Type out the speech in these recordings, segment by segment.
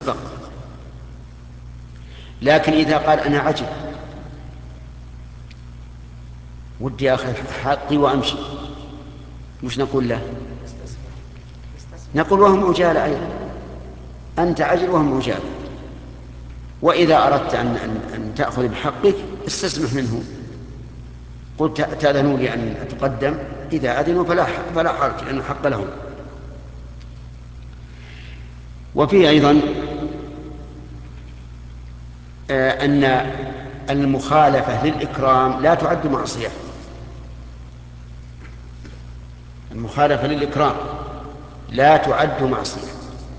فقط. لكن إذا قال أنا عجل ودي أخذ حقي وأمشي، مش نقول له؟ نقول وهم عجالة أيضا، أنت عجل وهم عجالة. وإذا أردت أن تأخذ بحقك استسمح منه، قلت تأذنوا لي أن أتقدم، إذا أذنوا فلا حرج لأن الحق لهم. وفيه أيضا أن المخالفة للإكرام لا تعد معصية. المخالفة للإكرام لا تعد معصية.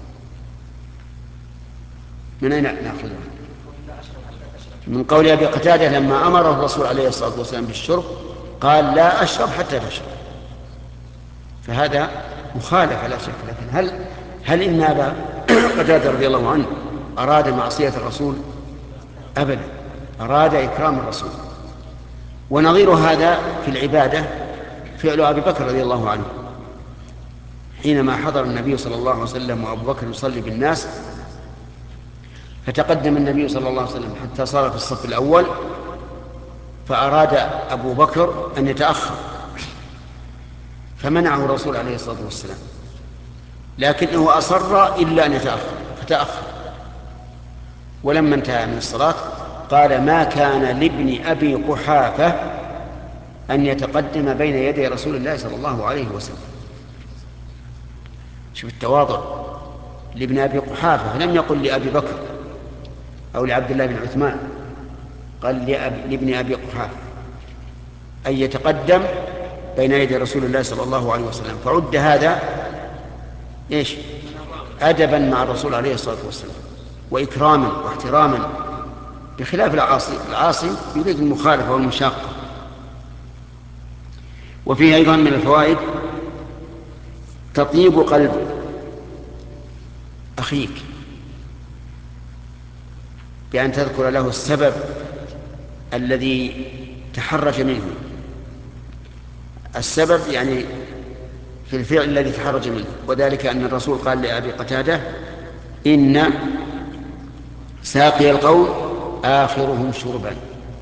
من أين نأخذها؟ من قول أبي قتادة لما أمر الرسول عليه الصلاة والسلام بالشرب قال لا أشرب حتى تشرب، فهذا مخالفة لا شك. لكن هل إن أبا قتادة رضي الله عنه أراد معصية الرسول؟ أبدا، أراد إكرام الرسول. ونظير هذا في العبادة فعل أبي بكر رضي الله عنه حينما حضر النبي صلى الله عليه وسلم وأبو بكر يصلي بالناس، فتقدم النبي صلى الله عليه وسلم حتى صار في الصف الأول، فأراد أبو بكر أن يتأخر فمنعه الرسول عليه الصلاة والسلام، لكنه أصر إلا أن يتأخر فتأخر. ولما انتهى من الصلاة قال ما كان لابن أبي قحافة أن يتقدم بين يدي رسول الله صلى الله عليه وسلم. شوف التواضع، لابن أبي قحافة، لم يقل لأبي بكر أو لعبد الله بن عثمان، قال لابن أبي قحافة أن يتقدم بين يدي رسول الله صلى الله عليه وسلم. فعد هذا إيش؟ أدبا مع الرسول عليه الصلاة والسلام وإكراما واحتراما، بخلاف العاصي يريد المخالفة والمشاقة. وفيه أيضا من الفوائد تطيب قلب أخيك بأن تذكر له السبب الذي تحرج منه، السبب يعني في الفعل الذي تحرج منه. وذلك أن الرسول قال لأبي قتادة إن ساقي القوم آخرهم شربا.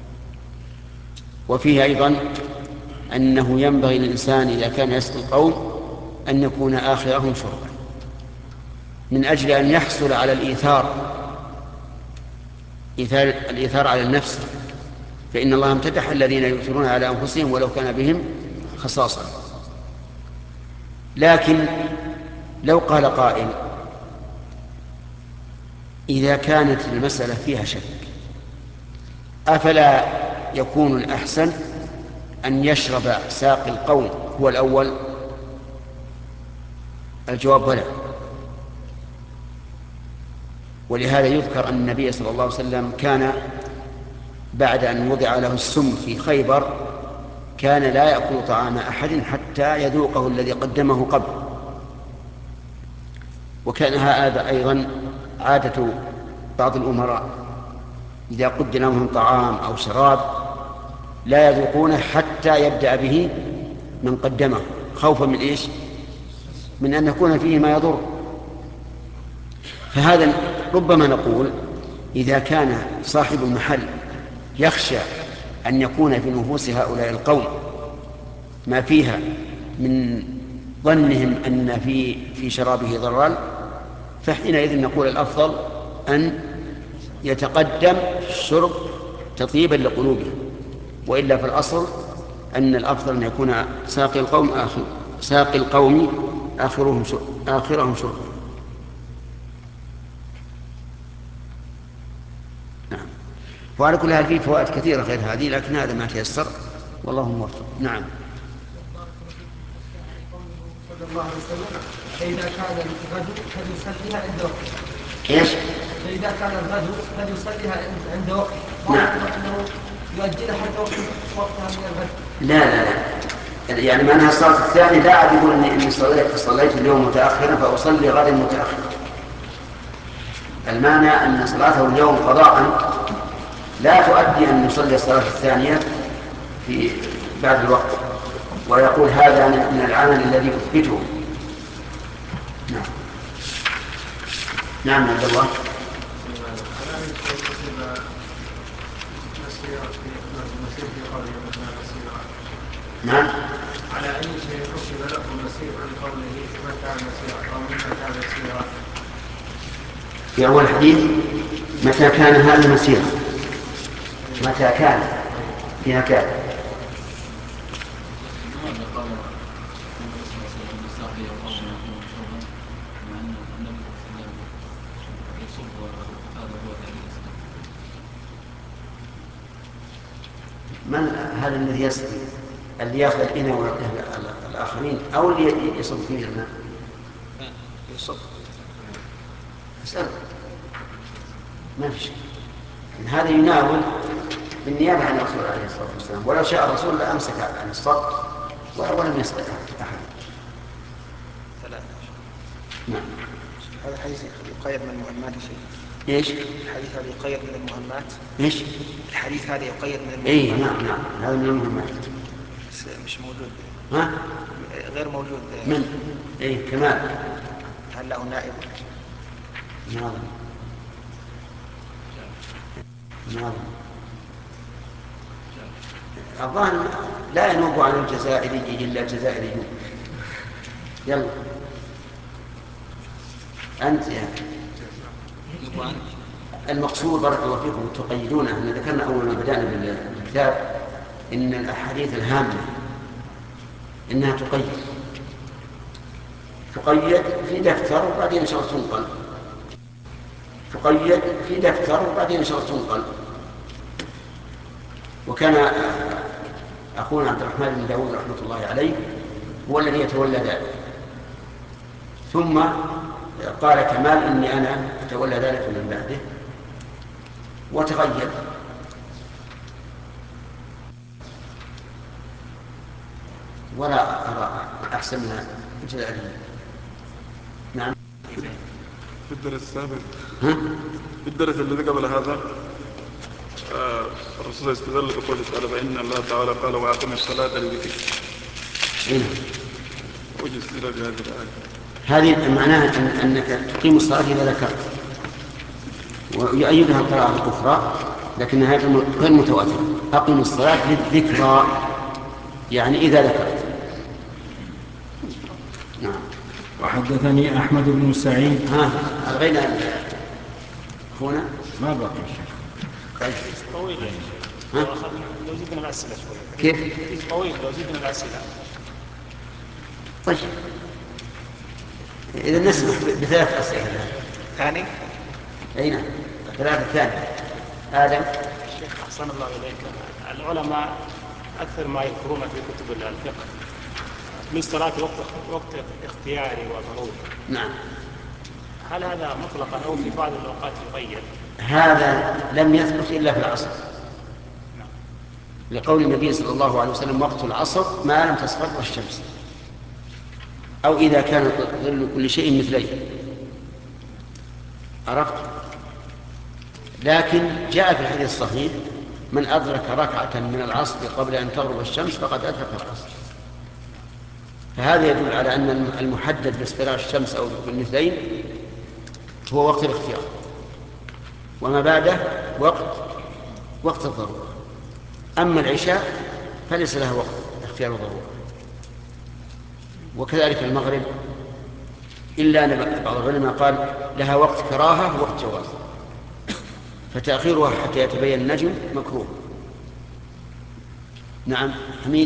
وفيه أيضا أنه ينبغي للإنسان إذا كان يسقي القوم أن يكون آخرهم شربا، من أجل أن يحصل على الإيثار على النفس، فإن الله امتدح الذين يؤثرون على أنفسهم ولو كان بهم خصاصة. لكن لو قال قائل إذا كانت المسألة فيها شك أفلا يكون الأحسن أن يشرب ساقي القوم هو الأول؟ الجواب بلى. ولهذا يذكر أن النبي صلى الله عليه وسلم كان بعد أن وضع له السم في خيبر كان لا يأكل طعام أحد حتى يذوقه الذي قدمه قبل. وكان هذا أيضا عادة بعض الأمراء، إذا قدم لهم طعام أو شراب لا يذوقونه حتى يبدأ به من قدمه، خوفا من إيش؟ من أن يكون فيه ما يضر. فهذا ربما نقول إذا كان صاحب المحل يخشى أن يكون في نفوس هؤلاء القوم ما فيها من ظنهم أن في شرابه ضرر، فحينئذ نقول الأفضل أن يتقدم الشرب تطيبا لقلوبهم، وإلا في الأصل أن الأفضل أن يكون ساقي القوم آخرهم شربا. نعم. وعلى كل حال فيه فوائد كثيرة غير هذه، لكن هذا ما تيسر والله موفق. نعم. صلى الله عليه وسلم فإذا كان الغدو فليصليها عند وقته. ايش؟ فإذا كان الغدو فليصليها عند وقته. نعم. أنه يؤجلها حتى وقتها من الغد. لا يعني معناها الصلاة الثانية لا أعد يقول إني صليت اليوم متأخرا فأصلي غدا متأخرا. المعنى أن صلاته اليوم قضاء لا تؤدي أن يصلي الصلاة الثانية في بعد الوقت، ويقول هذا من العمل الذي أثبته. نعم. نعم عبد الله. المسير في قوله متى مسيرا؟ نعم. على أي شيء حسب له المسير في قوله متى مسيرا أو متى مسيرا؟ في أول الحديث متى كان هذا المسير، متى كان فيها كان. من هذا الذي يسقي؟ اللي ياخذ الإناء ويعطيه الآخرين أو اللي يصب فيه الماء؟ يصب. اسأل ما في شيء. هذا يناول بالنيابة عن الرسول عليه الصلاة والسلام، ولو شاء الرسول لأمسك عن الصب ولم يسقط أحد. ثلاثة. نعم. هذا الحديث يقيد من المهمات يا شيخ. ايش؟ الحديث هذا يقيد من المهمات. ايش؟ الحديث هذا يقيد من المهمات. اي نعم نعم، هذا من المهمات. بس مش موجود. ها؟ غير موجود. من؟ اي كمال. هل له نائب؟ نعم نعم. الظاهر لا ينوب عن الجزائري إلا الجزائريون. يلا أنت يا المقصود بارك الله فيكم تقيدون. احنا ذكرنا أول ما بدأنا بالكتاب إن الأحاديث الهامة إنها تقيد في دفتر وبعدين إن شاء الله تنقل، تقيد في دفتر وبعدين إن شاء الله تنقل. وكان أخونا عبد الرحمن بن داود رحمة الله عليه هو الذي يتولى ذلك، ثم قال كمال إني أنا أتولى ذلك من بعده وتغير. ولا أرى أحسن من الجزائريين. نعم. في الدرس السابق ها؟ في الدرس الذي قبل هذا الرسول استدل بقوله تعالى فإن الله تعالى قال وأقم الصلاة لذكري. وجه استدلال بهذه الآية. هذه معناها أنك تقيم الصلاة إذا ذكرت، ويؤيدها القراءة الأخرى لكنها غير متواترة. أقم الصلاة للذكرى يعني إذا ذكرت. نعم. وحدثني أحمد بن سعيد. ألغينا أخونا ما بقي شيء. طيب. طويل يا شيخ. لو زدنا الأسئلة شوي. كيف؟ طويل لو زدنا الأسئلة. طيب إذا نسمح بثلاث أسئلة. ثاني. أي نعم. ثلاثة ثاني. آدم. الشيخ أحسن الله إليك. العلماء أكثر ما يذكرون في كتب الفقه للصلاة وقت اختياري وضروري. نعم. هل هذا مطلقا أو في بعض الأوقات يقيد؟ هذا لم يثبت إلا في العصر، لقول النبي صلى الله عليه وسلم وقت العصر ما لم تصفر الشمس أو إذا كان ظل كل شيء مثليه. عرفت؟ لكن جاء في الحديث الصحيح من أدرك ركعة من العصر قبل أن تغرب الشمس فقد أدرك العصر. فهذا يدل على أن المحدد باصفرار الشمس أو بالمثلين هو وقت الاختيار، وما بعده وقت الضرورة. أما العشاء فليس لها وقت اختيار الضرورة، وكذلك المغرب، إلا أن بعض العلماء قال لها وقت كراهة ووقت جواز، فتأخيرها حتى يتبين النجم مكروه. نعم. حميد.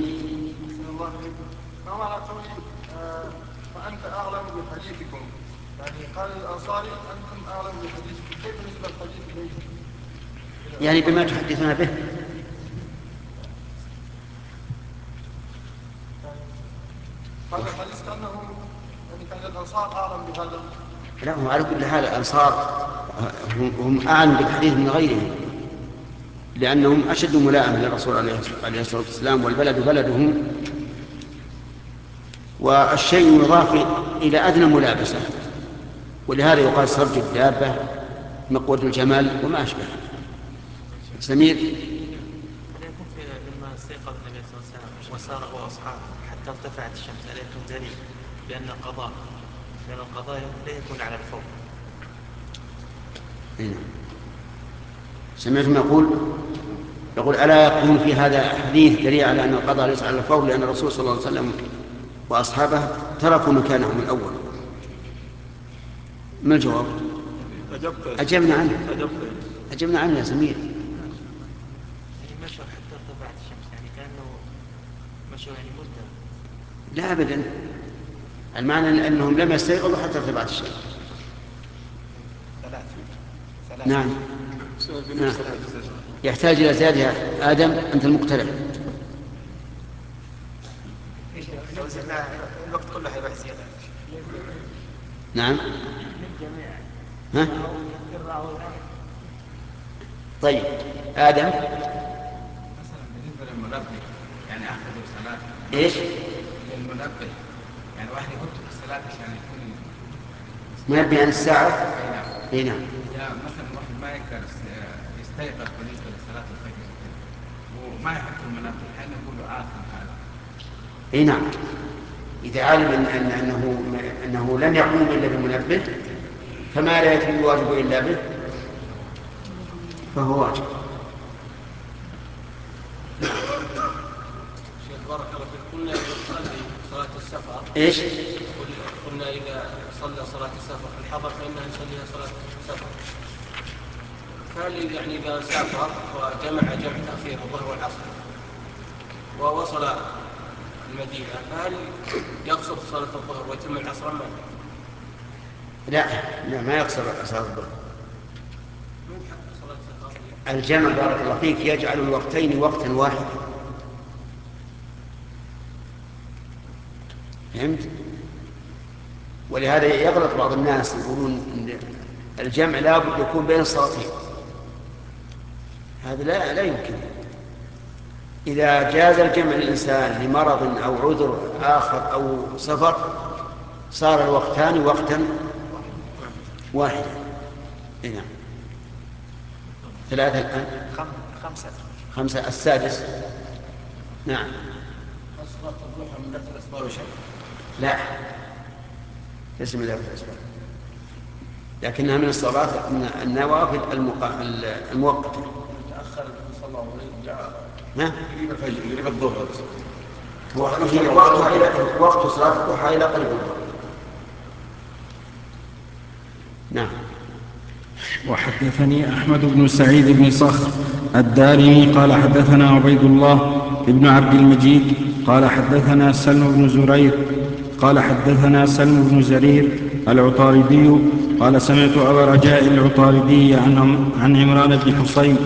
ما معنى قوله فأنت أعلم بحديثكم؟ يعني قال الأنصاري أنتم أعلم بحديثكم، كيف نسبة الحديث إليكم؟ يعني بما تحدثون به. هذا الحديث كأنه يعني كان الأنصار أعلم بهذا. لا، هم على كل حال الأنصار هم أعلم بالحديث من غيرهم، لأنهم أشد ملاءمة للرسول عليه الصلاة والسلام، والبلد بلدهم، والشيء يضاف إلى أدنى ملابسة، ولهذا يقال سرج الدابة مقود الجمال وما أشبه. سمير. عليكم لما استيقظ النبي صلى الله عليه وسلم وسار هو واصحابه حتى ارتفعت الشمس، عليكم دليل بان القضاء لا يكون على الفور. سمعتم يقول يقول ألا يكون في هذا حديث دليل على أن القضاء ليس على الفور، لأن الرسول صلى الله عليه وسلم وأصحابه تركوا مكانهم الأول. ما الجواب؟ أجبنا عنه يا سمير. مشوا حتى ارتفعت الشمس، يعني كأنه مشوا يعني مدة. لا أبدا، المعنى أنهم لم يستيقظوا حتى ارتفعت الشمس. ثلاث. نعم. يحتاج إلى زيادة. آدم أنت المقترح. لو زدنا الوقت كله هيروح زيادة. نعم. ها؟ طيب آدم. مثلا بالنسبة للمنبه يعني أخذ الصلاة. إيش؟ للمنبه يعني واحد يحط الصلاة عشان يكون منبه عن الساعة. اي نعم. إذا مثلا واحد ما يقدر يستيقظ بالنسبة لصلاة الفجر وما يحط المنبه، هل نقول له آثم هذا؟ اي نعم، إذا علم أنه لن يقوم إلا بالمنبه فما لا يتم الواجب إلا به فهو واجب. شيخ بارك الله فيك، قلنا إذا صلي صلاة السفر. إيش؟ قلنا إذا صلى صلاة السفر في الحضر فإنها يصليها صلاة السفر. فهل يعني إذا سافر وجمع تأخير الظهر والعصر ووصل المدينة فهل يقصد صلاة الظهر ويتم العصر أم لا ما يقصر صلاة الظهر. الجمع بارك الله فيك يجعل الوقتين وقتا واحدا. فهمت؟ ولهذا يغلط بعض الناس يقولون إن الجمع لا بد يكون بين الصلاتين. هذا لا يمكن. إذا جاز الجمع للإنسان لمرض أو عذر آخر أو سفر صار الوقتان وقتا واحدا. نعم. 3 الآن. 5 السادس. نعم. صلاة الضحى من نفس الأسباب شيء؟ لا ليس من ذلك الأسباب، لكنها من الصلاة من النوافل المؤقتة. تأخر صلى الله عليه ها؟ قريب الظهر. وقت صلاة الضحى إلى قريب الظهر. نعم. وحدثني أحمد بن سعيد بن صخر الدارمي قال حدثنا عبيد الله بن عبد المجيد قال حدثنا سلم بن زرير قال حدثنا سلم بن زرير العطاردي قال سمعت أبا رجاء العطاردي عن عمران بن حصين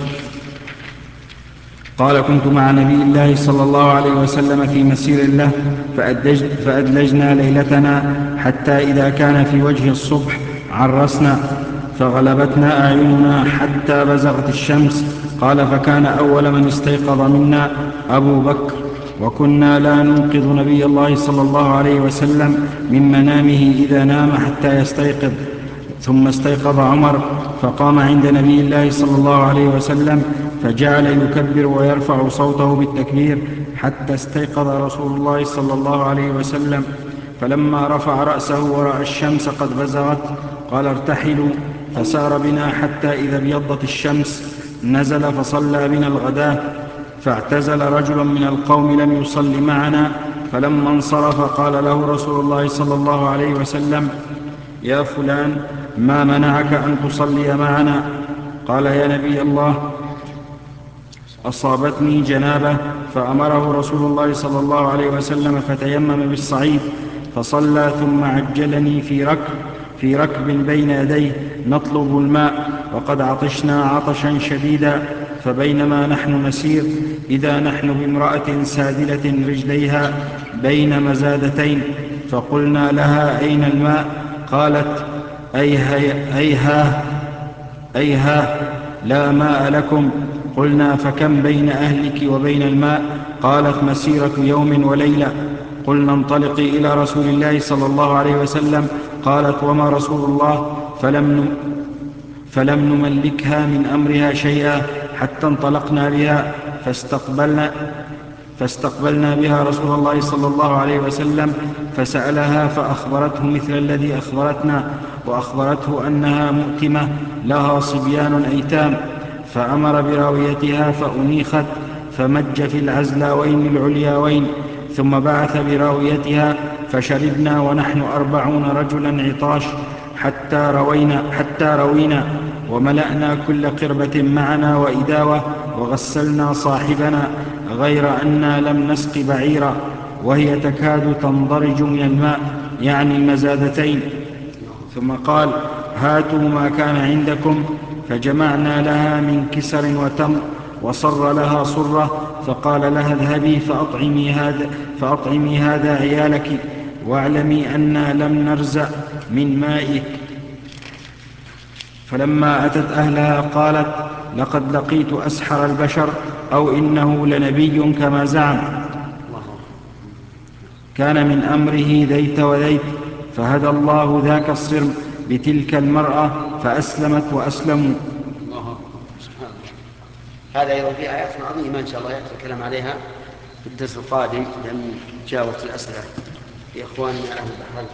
قال كنت مع نبي الله صلى الله عليه وسلم في مسير له فأدلجنا ليلتنا حتى إذا كان في وجه الصبح عرسنا فغلبتنا أعيننا حتى بزغت الشمس. قال فكان أول من استيقظ منا أبو بكر وكنا لا ننقذ نبي الله صلى الله عليه وسلم من منامه إذا نام حتى يستيقظ. ثم استيقظ عمر فقام عند نبي الله صلى الله عليه وسلم فجعل يكبر ويرفع صوته بالتكبير حتى استيقظ رسول الله صلى الله عليه وسلم. فلما رفع رأسه ورأى الشمس قد بزغت قال ارتحلوا، فسار بنا حتى إذا ابيضت الشمس نزل فصلى بنا الغداة. فاعتزل رجل من القوم لم يصل معنا، فلما انصرف قال له رسول الله صلى الله عليه وسلم يا فلان ما منعك أن تصلي معنا؟ قال يا نبي الله أصابتني جنابة. فأمره رسول الله صلى الله عليه وسلم فتيمم بالصعيد فصلى ثم عجلني في ركب بين يديه نطلب الماء وقد عطشنا عطشا شديدا. فبينما نحن نسير إذا نحن بامرأة سادلة رجليها بين مزادتين فقلنا لها أين الماء؟ قالت أيها لا ماء لكم. قلنا فكم بين أهلك وبين الماء؟ قالت مسيرة يوم وليلة. قلنا انطلقي إلى رسول الله صلى الله عليه وسلم. قالت وما رسول الله؟ فلم نملكها من أمرها شيئا حتى انطلقنا بها فاستقبلنا بها رسول الله صلى الله عليه وسلم فسألها فأخبرته مثل الذي أخبرتنا، وأخبرته أنها مؤتمة لها صبيان أيتام. فأمر براويتها فأنيخت فمج في العزلاوين العلياوين، ثم بعث براويتها فشربنا ونحن 40 رجلا عطاش حتى روينا، وملأنا كل قربة معنا وإداوة، وغسلنا صاحبنا، غير أننا لم نسق بعيرا، وهي تكاد تنضرج من الماء، يعني المزادتين. ثم قال: هاتوا ما كان عندكم، فجمعنا لها من كسر وتمر، وصر لها صرة، فقال لها: اذهبي فأطعمي هذا عيالك، واعلمي أنا لم نرزع من مائك. فلما أتت أهلها قالت: لقد لقيت أسحر البشر، أو إنه لنبي كما زعم. كان من أمره ذيت وذيت، فهدى الله ذاك الصرم بتلك المرأة فأسلمت وأسلموا. الله سبحانه. هذا أيضا في آيات عظيمة إن شاء الله يأتي الكلام عليها في الدرس القادم، لأن جاوزت الأسئلة لإخواننا أهل البحرين.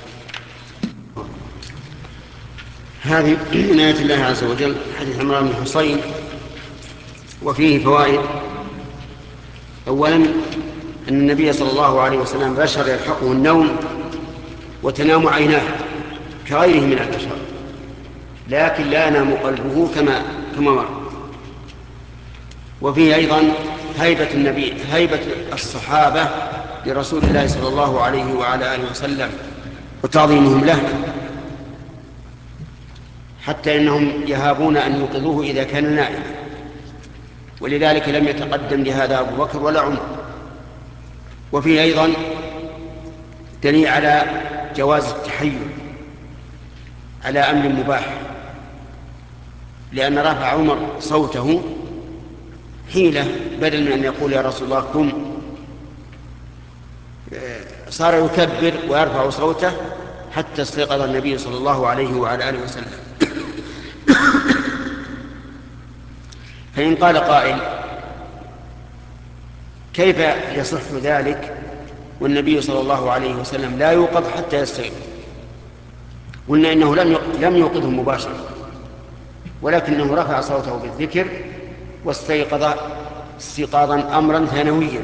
هذه من آيات الله عز وجل حديث عمران بن حصين، وفيه فوائد. أولا أن النبي صلى الله عليه وسلم بشر يلحقه النوم وتنام عيناه كغيره من البشر، لكن لا ينام قلبه كما مر. وفيه أيضا هيبة الصحابة لرسول الله صلى الله عليه وعلى آله وسلم وتعظيمهم له، حتى إنهم يهابون أن يوقظوه إذا كان نائما، ولذلك لم يتقدم لهذا أبو بكر ولا عمر. وفيه أيضا دليل على جواز التحيل على أمر مباح، لأن رفع عمر صوته حيلة، بدل من أن يقول يا رسول الله قم، صار يكبر ويرفع صوته حتى استيقظ النبي صلى الله عليه وعلى آله وسلم. فإن قال قائل: كيف يصح ذلك والنبي صلى الله عليه وسلم لا يوقظ حتى يستيقظ؟ قلنا إنه لم يوقظه مباشرة، ولكنه رفع صوته بالذكر واستيقظ استيقاظا أمرا ثانويا.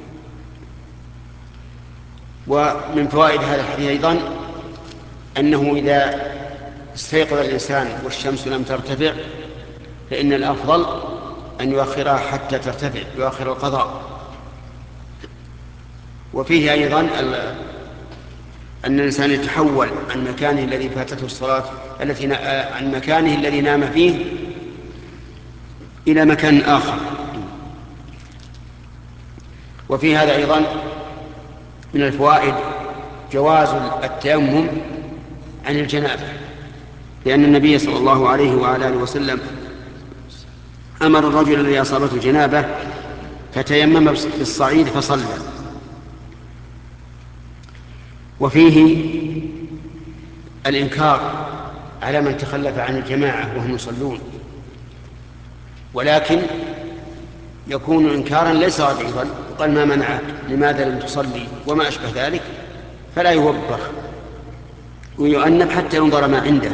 ومن فوائد هذا الحديث أيضا أنه إذا استيقظ الإنسان والشمس لم ترتفع فإن الأفضل أن يؤخرها حتى ترتفع، يؤخر القضاء. وفيه أيضا أن الإنسان يتحول عن مكانه الذي فاتته الصلاة عن مكانه الذي نام فيه إلى مكان آخر. وفي هذا أيضا من الفوائد جواز التيمم عن الجنابة، لأن النبي صلى الله عليه وعلى آله وسلم أمر الرجل الذي أصابته جنابة فتيمم بالصعيد فصلى. وفيه الإنكار على من تخلف عن الجماعة وهم يصلون، ولكن يكون إنكارا ليس غليظا، وقال ما منعك، لماذا لم تصلي، وما أشبه ذلك، فلا يوبخ ويؤنب حتى ينظر ما عنده.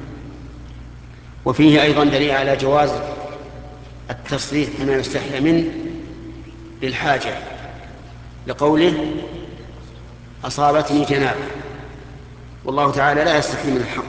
وفيه أيضا دليل على جواز التصريح بما يستحيى منه للحاجة، لقوله أصابتني جنابة، والله تعالى لا يستحي من الحق.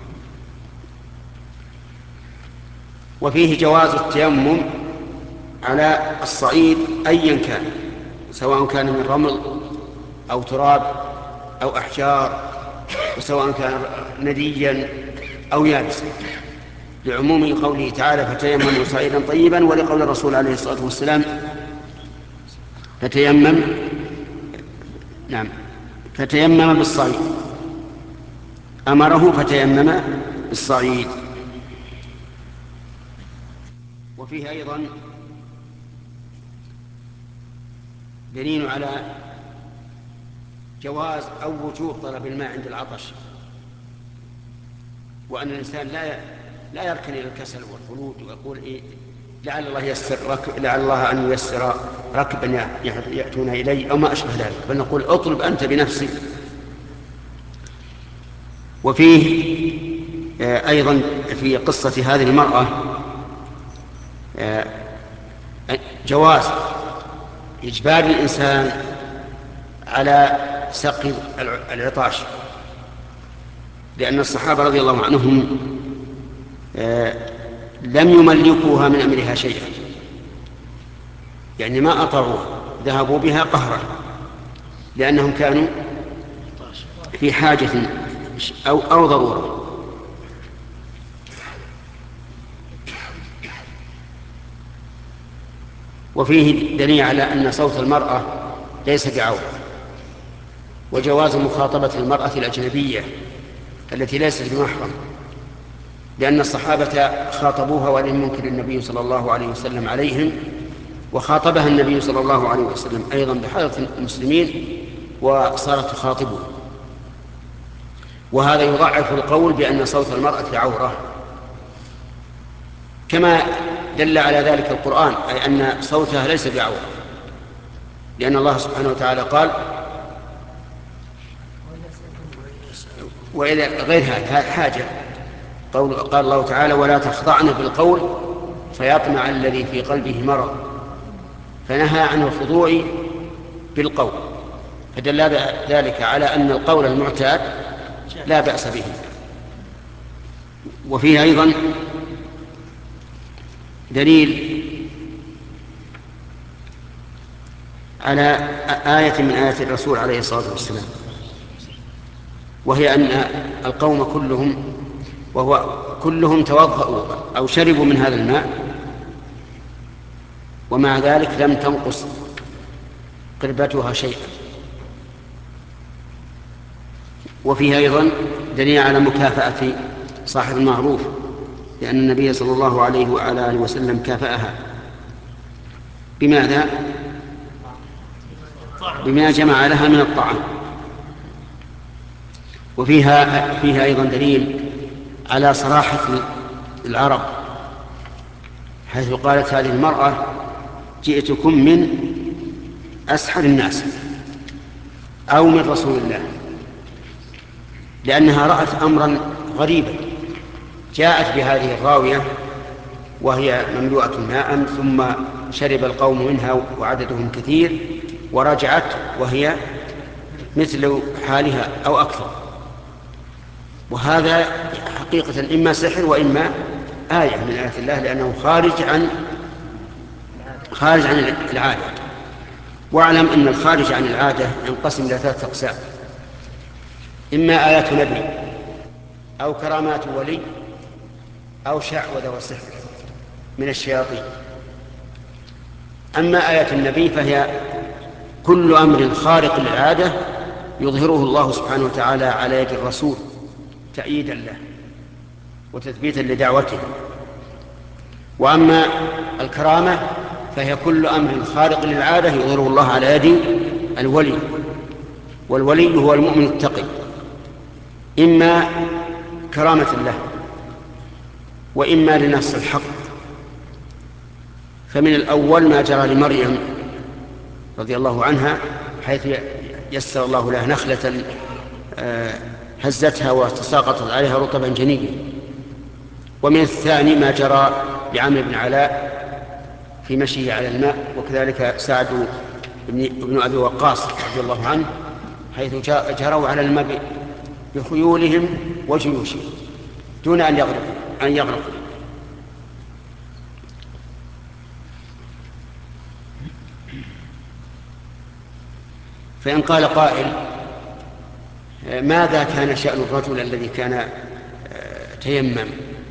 وفيه جواز التيمم على الصعيد أيا كان، سواء كان من رمل أو تراب أو أحجار، وسواء كان نديا أو يابسا، لعموم قوله تعالى فتيمموا صعيدا طيبا، ولقول الرسول عليه الصلاة والسلام فتيمم بالصعيد، أمره فتيمم بالصعيد. وفيه أيضا دليل على جواز أو وجوب طلب الماء عند العطش، وأن الإنسان لا يركن إلى الكسل والخلود ويقول لعل الله أن ييسر ركبا يأتون إلي أو ما أشبه ذلك، بل نقول اطلب أنت بنفسك. وفيه أيضا في قصة هذه المرأة جواز إجبار الإنسان على سقي العطاش، لأن الصحابة رضي الله عنهم لم يملكوها من أمرها شيئا، يعني ما أطاعوها، ذهبوا بها قهرا لأنهم كانوا في حاجة أو ضرورة. وفيه دليل على أن صوت المرأة ليس بعورة، وجواز مخاطبة المرأة الأجنبية التي ليست بمحرم، لأن الصحابة خاطبوها ولم ينكر النبي صلى الله عليه وسلم عليهم، وخاطبها النبي صلى الله عليه وسلم أيضا بحضرة المسلمين وصارت تخاطبه، وهذا يضعف القول بأن صوت المرأة عورة، كما دل على ذلك القرآن، أي أن صوتها ليس بعورة، لأن الله سبحانه وتعالى قال وإلى غير هذا حاجة، قال الله تعالى ولا تخضعن بالقول فيطمع الذي في قلبه مرض، فنهى عن الخضوع بالقول، فدل ذلك على أن القول المعتاد لا بأس به. وفيه أيضا دليل على آية من آيات الرسول عليه الصلاة والسلام، وهي أن القوم كلهم توضأوا أو شربوا من هذا الماء، ومع ذلك لم تنقص قربتها شيئا. وفيه أيضا دليل على مكافأة صاحب المعروف، لأن النبي صلى الله عليه وعلى آله وسلم كافأها بماذا؟ بما جمع لها من الطعام. وفيها أيضا دليل على صراحة العرب، حيث قالت هذه المرأة جئتكم من أسحر الناس أو من رسول الله، لأنها رأت أمرا غريبا، جاءت بهذه الراوية وهي مملوءة ماء، ثم شرب القوم منها وعددهم كثير، ورجعت وهي مثل حالها أو أكثر، وهذا حقيقة إما سحر وإما آية من آيات الله، لأنه خارج عن العادة. واعلم أن الخارج عن العادة ينقسم إلى 3 أقسام: إما آيات نبي أو كرامات ولي أو شعوذة وسحر من الشياطين. أما آيات النبي فهي كل أمر خارق للعادة يظهره الله سبحانه وتعالى على يد الرسول تأييدا له وتثبيتا لدعوته. وأما الكرامة فهي كل أمر خارق للعادة يظهره الله على يد الولي، والولي هو المؤمن التقي، إما كرامة له وإما لنص الحق. فمن الأول ما جرى لمريم رضي الله عنها، حيث يسر الله لها نخلة هزتها وتساقطت عليها رطبا جنيا. ومن الثاني ما جرى لعمرو بن علاء في مشيه على الماء، وكذلك سعد بن أبي وقاص رضي الله عنه، حيث جروا على الماء بخيولهم وجيوشهم دون أن يغرقوا. فإن قال قائل ماذا كان شأن الرجل الذي كان تيمم؟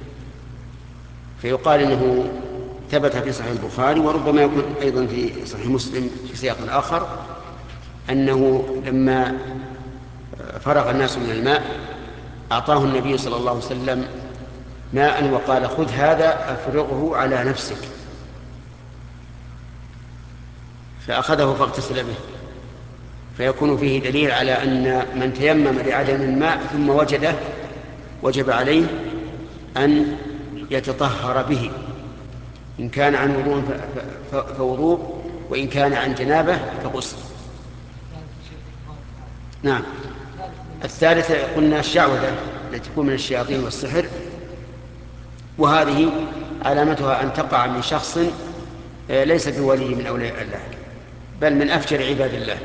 فيقال إنه ثبت في صحيح البخاري، وربما يكون أيضا في صحيح مسلم في سياق آخر، أنه لما فرغ الناس من الماء أعطاه النبي صلى الله عليه وسلم ماء وقال خذ هذا أفرغه على نفسك، فأخذه فاغتسل به. فيكون فيه دليل على أن من تيمم لعدم الماء ثم وجده وجب عليه أن يتطهر به، إن كان عن وضوء فوضوء، وإن كان عن جنابه فغسل. نعم. الثالثة قلنا الشعوذة التي تكون من الشياطين والسحر، وهذه علامتها أن تقع من شخص ليس بولي من أولياء الله، بل من أفجر عباد الله.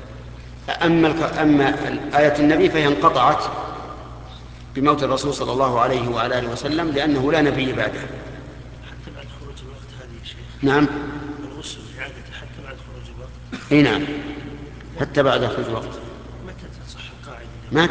أما آية النبي فهي انقطعت بموت الرسول صلى الله عليه وعلى آله وسلم، لأنه لا نبي بعده. حتى بعد خروج الوقت هذه يا شيخ؟ نعم، الغسل إعادة حتى بعد خروج الوقت؟ اي نعم، حتى بعد خروج الوقت. متى تصح القاعدة؟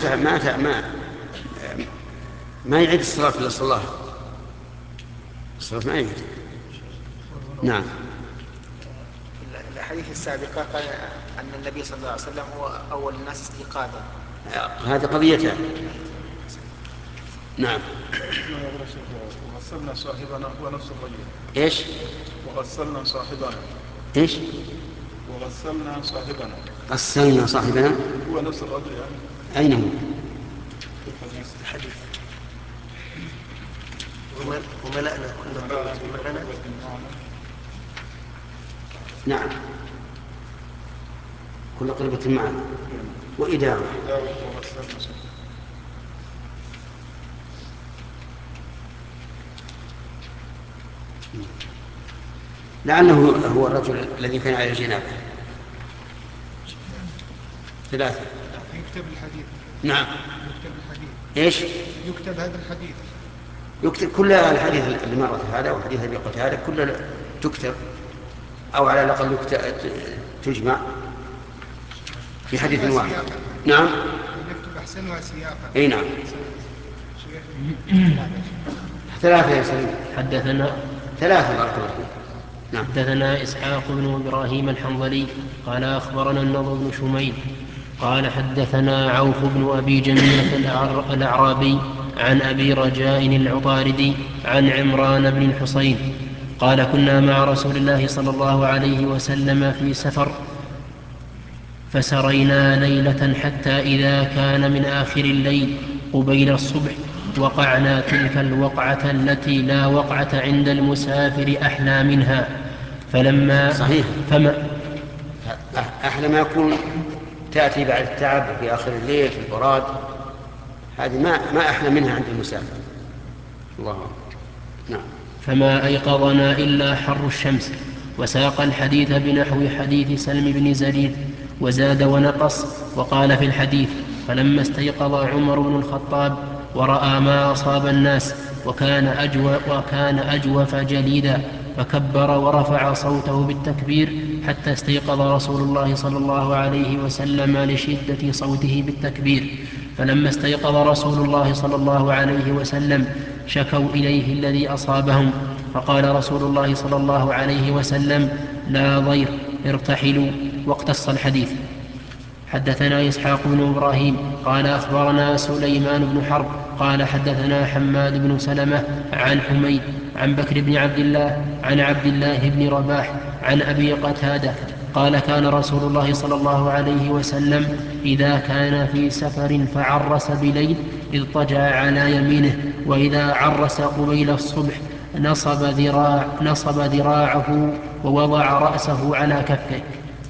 ما يعيد الصلاة إلا صلاها، الصلاة ما يعيد. نعم. الأحاديث السابقة قال أن النبي صلى الله عليه وسلم هو أول الناس استيقاظا. هذه قضيتان. نعم. وغسلنا صاحبنا هو نفس الرجل. ايش؟ وغسلنا صاحبنا. ايش؟ وغسلنا صاحبنا. غسلنا صاحبنا هو نفس الرجل يعني. أين هو؟ الحديث. وملأنا كل قوة معنا. نعم، كل قربة معنا وإدارة. لعله هو الرجل الذي كان على الجنابة. 3. يكتب الحديث. نعم. يكتب الحديث. ايش؟ يكتب هذا الحديث. يكتب كل الحديث اللي مرت، هذا وحديث ابي قتاده كلها تكتب، او على الاقل تجمع في حديث واحد. نعم. يكتب احسنها سياقا. اي نعم. 3 يا سليم. حدثنا 3 بارك الله فيك. نعم. حدثنا إسحاق بن إبراهيم الحنظلي قال أخبرنا النضر بن شميل قال حدثنا عوف بن أبي جميلة الأعرابي عن أبي رجاء العطاردي عن عمران بن الحصين قال كنا مع رسول الله صلى الله عليه وسلم في سفر فسرينا ليلة حتى إذا كان من آخر الليل قبيل الصبح وقعنا تلك الوقعة التي لا وقعة عند المسافر أحلى منها فلما صحيح. أحلى ما يكون تأتي بعد التعب في آخر الليل في البراد، هذه ما أحلى منها عند المسافر. الله أكبر. نعم. فما أيقظنا إلا حر الشمس وساق الحديث بنحو حديث سلم بن زرير وزاد ونقص وقال في الحديث فلما استيقظ عمر بن الخطاب ورأى ما أصاب الناس وكان أجوف جليدا فكبر ورفع صوته بالتكبير حتى استيقظ رسول الله صلى الله عليه وسلم لشدة صوته بالتكبير فلما استيقظ رسول الله صلى الله عليه وسلم شكوا إليه الذي أصابهم فقال رسول الله صلى الله عليه وسلم لا ضير ارتحلوا واقتص الحديث. حدثنا إسحاق بن إبراهيم قال أخبرنا سليمان بن حرب قال حدثنا حماد بن سلمة عن حميد عن بكر بن عبد الله عن عبد الله بن رباح عن أبي قتادة قال كان رسول الله صلى الله عليه وسلم إذا كان في سفر فعرس بليل اضطجع على يمينه وإذا عرس قبيل الصبح نصب ذراعه ووضع رأسه على كفه.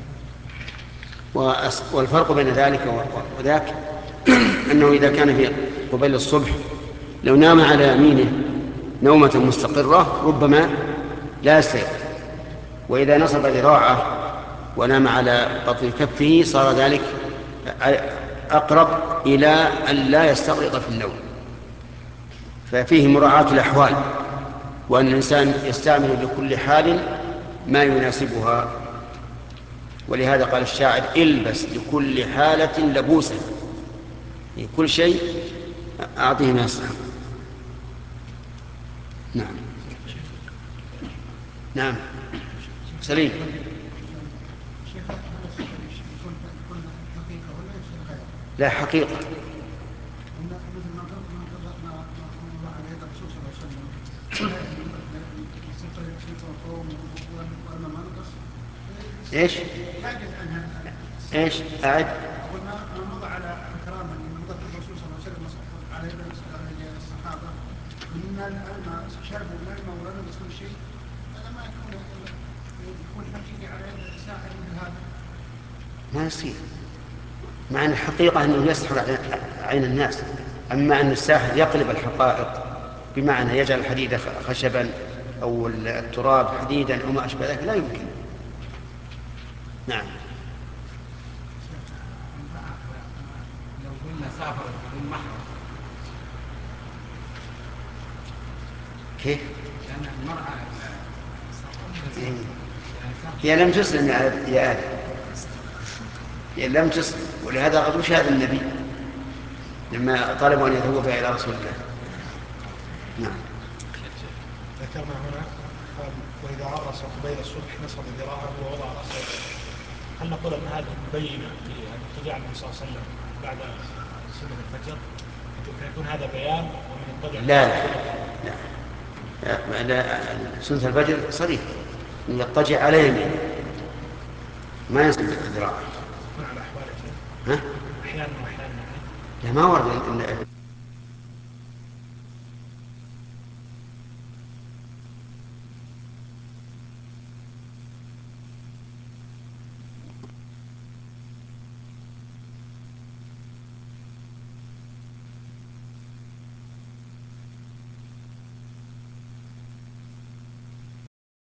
والفرق بين ذلك وذاك أنه إذا كان في قبيل الصبح لو نام على يمينه نومة مستقرة ربما لا يستيقظ، وإذا نصب ذراعه ونام على بطن كفه صار ذلك أقرب إلى أن لا يستغرق في النوم. ففيه مراعاة الأحوال، وأن الإنسان يستعمل لكل حال ما يناسبها. ولهذا قال الشاعر البس لكل حالة لبوسا، كل شيء أعطيه ما يستحق. نعم. نعم سليم. لا حقيقة. ايش؟ ايش؟ أعد. مضى على كرامة مضى الرسول صلى الله عليه وسلم على يد الصحابة من الماء شربوا من الماء ولم يصل شيء، هذا ما يكون حقيقي على يد الساحر مثل هذا. ما يصير، مع أن الحقيقة أنه يسحر عين الناس. أما أن الساحر يقلب الحقائق بمعنى يجعل الحديد خشبا أو التراب حديدا أو ما أشبه ذلك لا يمكن. نعم. لو قلنا سافر بدون محرم كيف؟ لأن المرأة هي لم تسلم يا آدم، هي لم تسلم، ولهذا قد أشهد النبي لما طلبوا أن يذهبوا بها إلى رسول الله. نعم. ذكرنا هنا قال وإذا عرس قبيل الصبح نصب ذراعه ووضع رأسه. هل نقول أن هذه مبينة لاتجاه النبي صلى الله عليه وسلم بعد سنة الفجر فيكون هذا بيان ومن الضجع؟ لا سنة الفجر صريح يضطجع على يمين ما ينصب الذراع. على أحواله ها؟ أحيانا لا ما ورد